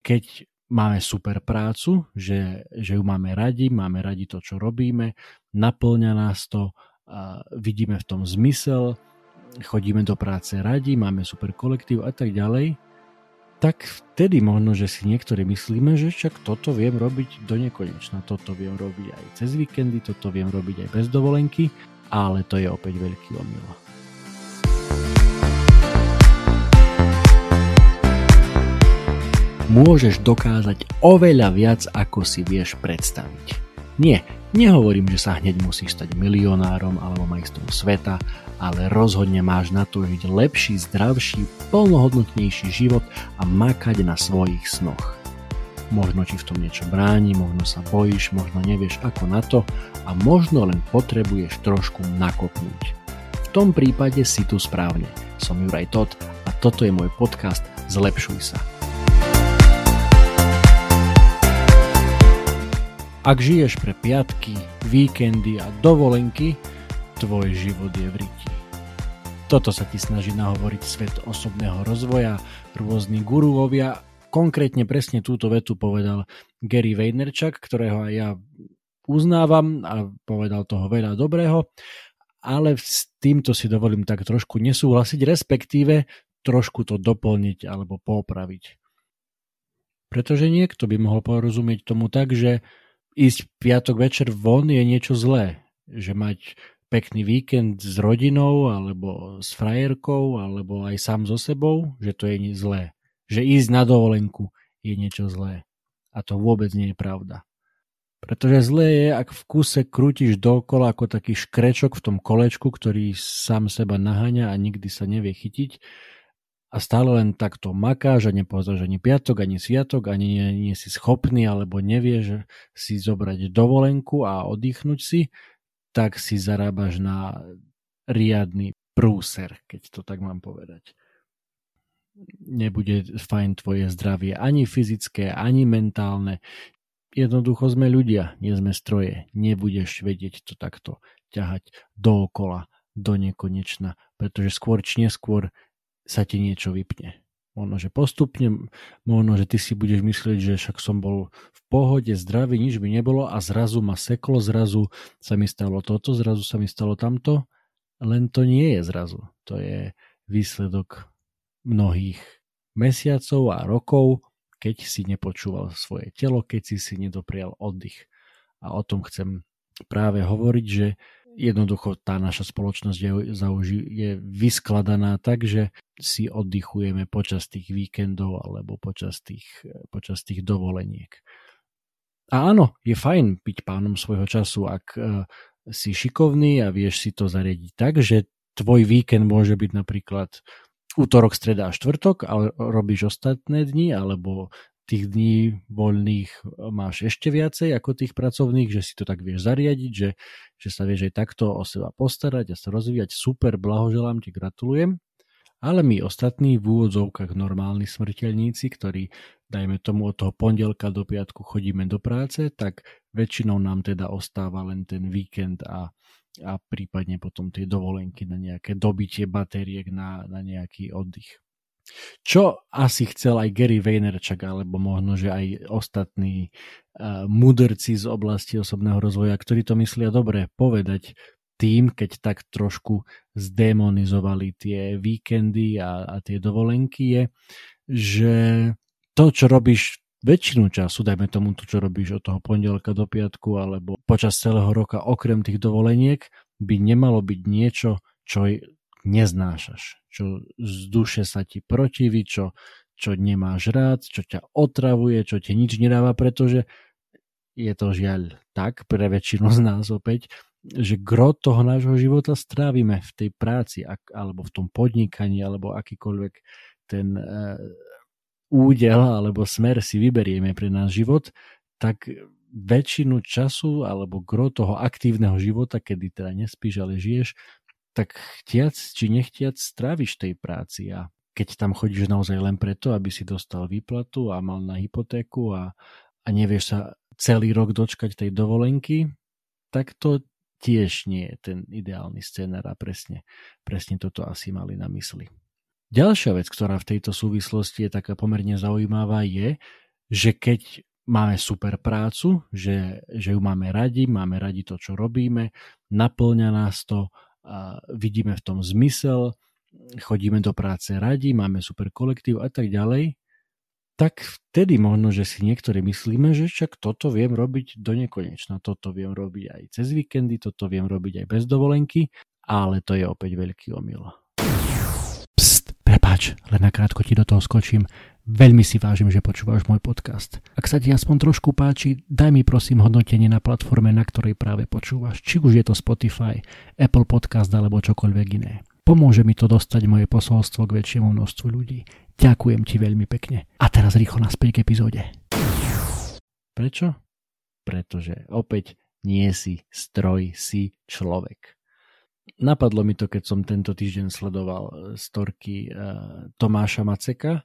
keď máme super prácu, že ju máme radi to, čo robíme, naplňa nás to, vidíme v tom zmysel, chodíme do práce radi, máme super kolektív a tak ďalej, tak vtedy možno, že si niektorí myslíme, že však toto viem robiť do nekonečna, toto viem robiť aj cez víkendy, toto viem robiť aj bez dovolenky, ale to je opäť veľký omyl. Môžeš dokázať oveľa viac, ako si vieš predstaviť. Nie, nehovorím, že sa hneď musíš stať milionárom alebo majstrom sveta, ale rozhodne máš na to žiť lepší, zdravší, plnohodnotnejší život a makať na svojich snoch. Možno ti v tom niečo bráni, možno sa bojíš, možno nevieš ako na to a možno len potrebuješ trošku nakopnúť. V tom prípade si tu správne. Som Juraj Todt a toto je môj podcast Zlepšuj sa. Ak žiješ pre piatky, víkendy a dovolenky, tvoj život je v riti. Toto sa ti snaží nahovoriť svet osobného rozvoja, rôzni guruovia. Konkrétne presne túto vetu povedal Gary Vaynerchuk, ktorého aj ja uznávam a povedal toho veľa dobrého, ale s týmto si dovolím tak trošku nesúhlasiť, respektíve trošku to doplniť alebo popraviť. Pretože niekto by mohol porozumieť tomu tak, že ísť piatok večer von je niečo zlé. Že mať pekný víkend s rodinou, alebo s frajerkou, alebo aj sám so sebou, že to je zlé. Že ísť na dovolenku je niečo zlé. A to vôbec nie je pravda. Pretože zlé je, ak v kuse krútiš dookola ako taký škrečok v tom kolečku, ktorý sám seba naháňa a nikdy sa nevie chytiť, a stále len takto makáš a nepoznáš ani piatok, ani sviatok, ani nie si schopný alebo nevieš si zobrať dovolenku a oddychnúť si, tak si zarábaš na riadny prúser, keď to tak mám povedať. Nebude fajn tvoje zdravie, ani fyzické, ani mentálne. Jednoducho sme ľudia, nie sme stroje. Nebudeš vedieť to takto ťahať dookola, do nekonečna, pretože skôr či neskôr sa ti niečo vypne. Možno, že postupne, možno, že ty si budeš myslieť, že však som bol v pohode, zdravý, nič by nebolo a zrazu ma seklo, zrazu sa mi stalo toto, zrazu sa mi stalo tamto. Len to nie je zrazu. To je výsledok mnohých mesiacov a rokov, keď si nepočúval svoje telo, keď si nedoprial oddych. A o tom chcem práve hovoriť, že jednoducho tá naša spoločnosť je vyskladaná tak, že si oddychujeme počas tých víkendov alebo počas tých dovoleniek. A áno, je fajn byť pánom svojho času, ak si šikovný a vieš si to zariadiť tak, že tvoj víkend môže byť napríklad útorok, streda a štvrtok, ale robíš ostatné dni, alebo tých dní voľných máš ešte viacej ako tých pracovných, že si to tak vieš zariadiť, že sa vieš aj takto o seba postarať a sa rozvíjať. Super, blahoželám ti, gratulujem. Ale my ostatní v úvodzovkách normálni smrteľníci, ktorí dajme tomu od toho pondelka do piatku chodíme do práce, tak väčšinou nám teda ostáva len ten víkend a prípadne potom tie dovolenky na nejaké dobitie batériek na nejaký oddych. Čo asi chcel aj Gary Vaynerchuk, alebo možno, že aj ostatní mudrci z oblasti osobného rozvoja, ktorí to myslia dobre, povedať tým, keď tak trošku zdemonizovali tie víkendy a tie dovolenky, je, že to, čo robíš väčšinu času, dajme tomu to, čo robíš od toho pondelka do piatku, alebo počas celého roka, okrem tých dovoleniek, by nemalo byť niečo, čo neznášaš, čo z duše sa ti protiví, čo nemáš rád, čo ťa otravuje, čo ti nič nedáva, pretože je to žiaľ tak pre väčšinu z nás opäť, že gro toho nášho života strávime v tej práci alebo v tom podnikaní alebo akýkoľvek ten údel alebo smer si vyberieme pre náš život, tak väčšinu času alebo gro toho aktívneho života, kedy teda nespíš, ale žiješ, tak chtiac či nechtiac stráviš tej práci a keď tam chodíš naozaj len preto, aby si dostal výplatu a mal na hypotéku a nevieš sa celý rok dočkať tej dovolenky, tak to tiež nie je ten ideálny scenár a presne toto asi mali na mysli. Ďalšia vec, ktorá v tejto súvislosti je taká pomerne zaujímavá, je, že keď máme super prácu, že ju máme radi to, čo robíme, naplňa nás to, vidíme v tom zmysel, chodíme do práce radi, máme super kolektív a tak ďalej, tak vtedy možno, že si niektorí myslíme, že však toto viem robiť do nekonečna, toto viem robiť aj cez víkendy, toto viem robiť aj bez dovolenky, ale to je opäť veľký omyl. Pst, prepáč, len nakrátko ti do toho skočím. Veľmi si vážim, že počúvaš môj podcast. Ak sa ti aspoň trošku páči, daj mi prosím hodnotenie na platforme, na ktorej práve počúvaš. Či už je to Spotify, Apple Podcast alebo čokoľvek iné. Pomôže mi to dostať moje posolstvo k väčšiemu množstvu ľudí. Ďakujem ti veľmi pekne. A teraz rýchlo naspäť k epizóde. Prečo? Pretože opäť nie si stroj, si človek. Napadlo mi to, keď som tento týždeň sledoval storky Tomáša Maceka,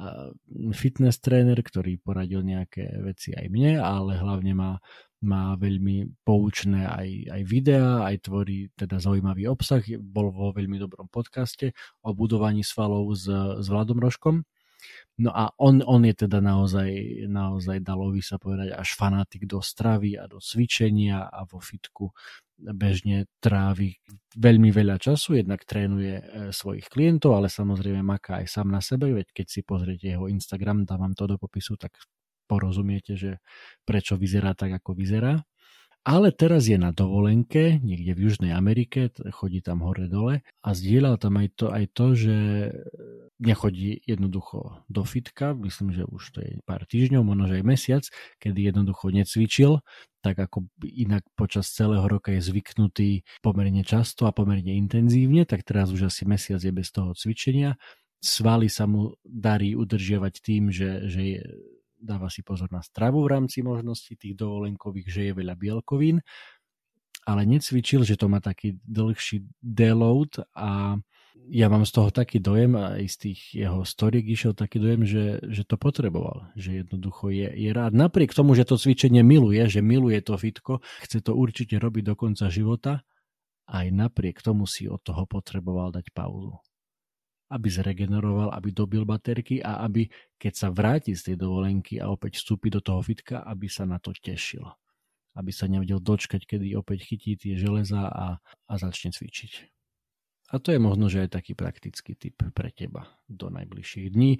fitness tréner, ktorý poradil nejaké veci aj mne, ale hlavne má veľmi poučné aj videá, aj tvorí teda zaujímavý obsah. Bol vo veľmi dobrom podcaste o budovaní svalov s Vladom Rožkom. No a on je teda naozaj dalo by sa povedať až fanatik do stravy a do cvičenia a vo fitku bežne trávi veľmi veľa času, jednak trénuje svojich klientov, ale samozrejme maká aj sám na sebe, veď keď si pozriete jeho Instagram, dávam to do popisu, tak porozumiete, že prečo vyzerá tak, ako vyzerá. Ale teraz je na dovolenke, niekde v Južnej Amerike, chodí tam hore-dole a zdieľal tam aj to, že nechodí jednoducho do fitka, myslím, že už to je pár týždňov, možno aj mesiac, kedy jednoducho necvičil, tak ako inak počas celého roka je zvyknutý pomerne často a pomerne intenzívne, tak teraz už asi mesiac je bez toho cvičenia. Svaly sa mu darí udržiavať tým, že dáva si pozor na stravu v rámci možností tých dovolenkových, že je veľa bielkovín, ale necvičil, že to má taký dlhší deload a ja mám z toho taký dojem, aj z tých jeho storiek išiel taký dojem, že to potreboval, že jednoducho je rád. Napriek tomu, že to cvičenie miluje, že miluje to fitko, chce to určite robiť do konca života, aj napriek tomu si od toho potreboval dať pauzu. Aby zregeneroval, aby dobil baterky a aby, keď sa vráti z tej dovolenky a opäť vstúpi do toho fitka, aby sa na to tešil. Aby sa nevedel dočkať, kedy opäť chytí tie železá a začne cvičiť. A to je možno, že aj taký praktický tip pre teba do najbližších dní.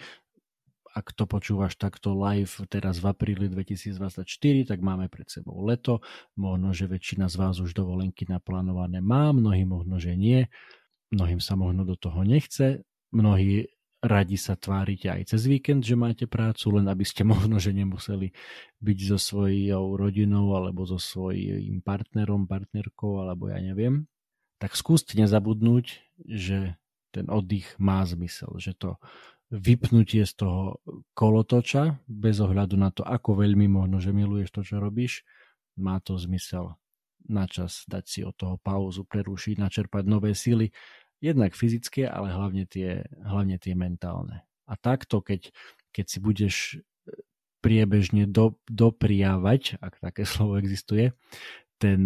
Ak to počúvaš takto live teraz v apríli 2024, tak máme pred sebou leto. Možno, že väčšina z vás už dovolenky naplánované má, mnohí možno, že nie. Mnohým sa možno do toho nechce. Mnohí radi sa tvárite aj cez víkend, že máte prácu, len aby ste možno, že nemuseli byť so svojou rodinou alebo so svojím partnerom, partnerkou, alebo ja neviem. Tak skúste nezabudnúť, že ten oddych má zmysel, že to vypnutie z toho kolotoča, bez ohľadu na to, ako veľmi možno, že miluješ to, čo robíš, má to zmysel na čas dať si od toho pauzu, prerušiť, načerpať nové sily, jednak fyzické, ale hlavne tie mentálne. A takto, keď si budeš priebežne dopriavať, ak také slovo existuje, ten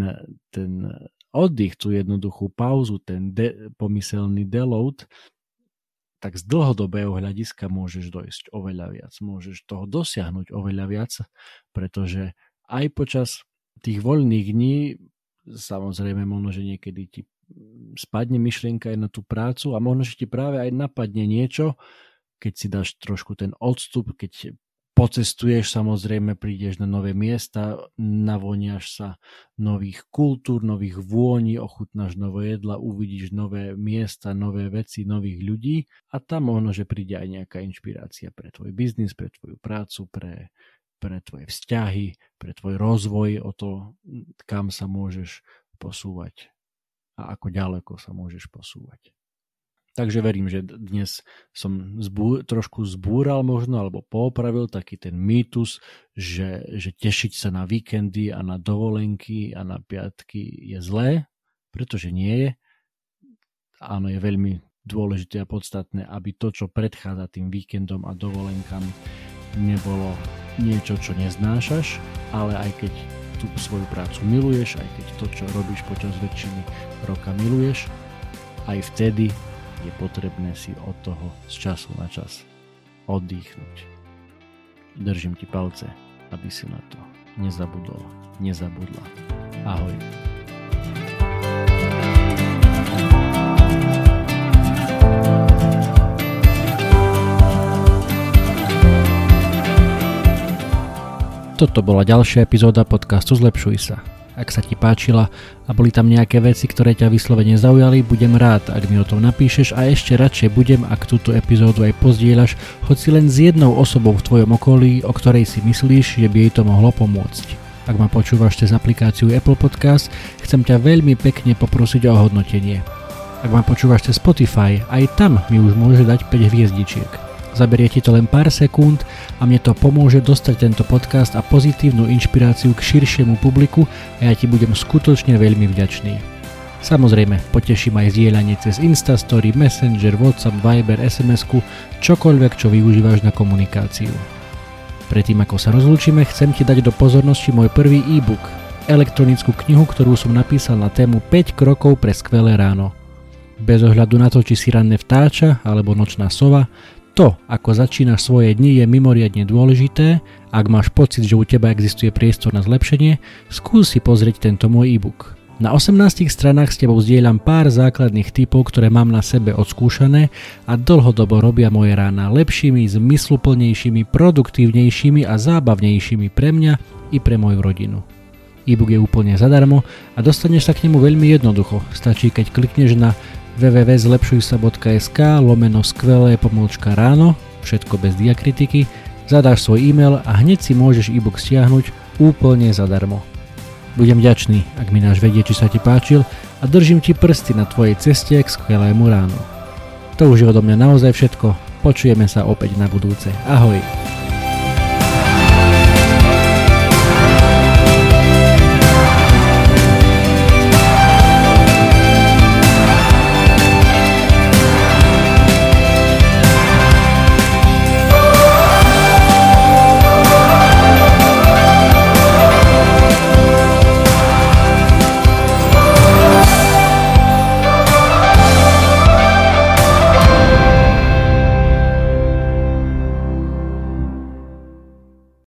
oddych, tú jednoduchú pauzu, ten pomyselný deload, tak z dlhodobého hľadiska môžeš dojsť oveľa viac. Môžeš toho dosiahnuť oveľa viac, pretože aj počas tých voľných dní, samozrejme možno, že niekedy ti spadne myšlienka aj na tú prácu a možno, že ti práve aj napadne niečo, keď si dáš trošku ten odstup, keď pocestuješ, samozrejme prídeš na nové miesta, navoniaš sa nových kultúr, nových vôní, ochutnáš nové jedla, uvidíš nové miesta, nové veci, nových ľudí a tam možno, že príde aj nejaká inšpirácia pre tvoj biznis, pre tvoju prácu, pre tvoje vzťahy, pre tvoj rozvoj, o to, kam sa môžeš posúvať a ako ďaleko sa môžeš posúvať. Takže verím, že dnes som trošku zbúral možno, alebo poopravil taký ten mýtus, že tešiť sa na víkendy a na dovolenky a na piatky je zlé, pretože nie je. Áno, je veľmi dôležité a podstatné, aby to, čo predchádza tým víkendom a dovolenkami, nebolo niečo, čo neznášaš, ale aj keď tú svoju prácu miluješ, aj keď to, čo robíš počas väčšiny roka miluješ, aj vtedy je potrebné si od toho z času na čas oddychnúť. Držím ti palce, aby si na to nezabudla. Ahoj. Toto bola ďalšia epizóda podcastu Zlepšuj sa. Ak sa ti páčila a boli tam nejaké veci, ktoré ťa vyslovene zaujali, budem rád, ak mi o tom napíšeš a ešte radšej budem, ak túto epizódu aj pozdieľaš, hoci len s jednou osobou v tvojom okolí, o ktorej si myslíš, že by jej to mohlo pomôcť. Ak ma počúvaš cez aplikáciu Apple Podcast, chcem ťa veľmi pekne poprosiť o hodnotenie. Ak ma počúvaš cez Spotify, aj tam mi už môže dať 5 hviezdičiek. Zaberie ti to len pár sekúnd a mne to pomôže dostať tento podcast a pozitívnu inšpiráciu k širšiemu publiku a ja ti budem skutočne veľmi vďačný. Samozrejme, poteším aj zdieľanie cez Instastory, Messenger, WhatsApp, Viber, SMS-ku, čokoľvek, čo využívaš na komunikáciu. Predtým ako sa rozlúčime, chcem ti dať do pozornosti môj prvý e-book, elektronickú knihu, ktorú som napísal na tému 5 krokov pre skvelé ráno. Bez ohľadu na to, či si ranné vtáča alebo nočná sova, to, ako začínaš svoje dni, je mimoriadne dôležité. Ak máš pocit, že u teba existuje priestor na zlepšenie, skús si pozrieť tento môj e-book. Na 18 stranách s tebou zdieľam pár základných tipov, ktoré mám na sebe odskúšané a dlhodobo robia moje rána lepšími, zmysluplnejšími, produktívnejšími a zábavnejšími pre mňa i pre moju rodinu. E-book je úplne zadarmo a dostaneš sa k nemu veľmi jednoducho. Stačí, keď klikneš na www.zlepšujsa.sk/skvelé_ráno, všetko bez diakritiky, zadáš svoj e-mail a hneď si môžeš e-book stiahnuť úplne zadarmo. Budem vďačný, ak mi dáš vedieť, či sa ti páčil a držím ti prsty na tvojej ceste k skvelému ránu. To už je odo mňa naozaj všetko, počujeme sa opäť na budúce. Ahoj!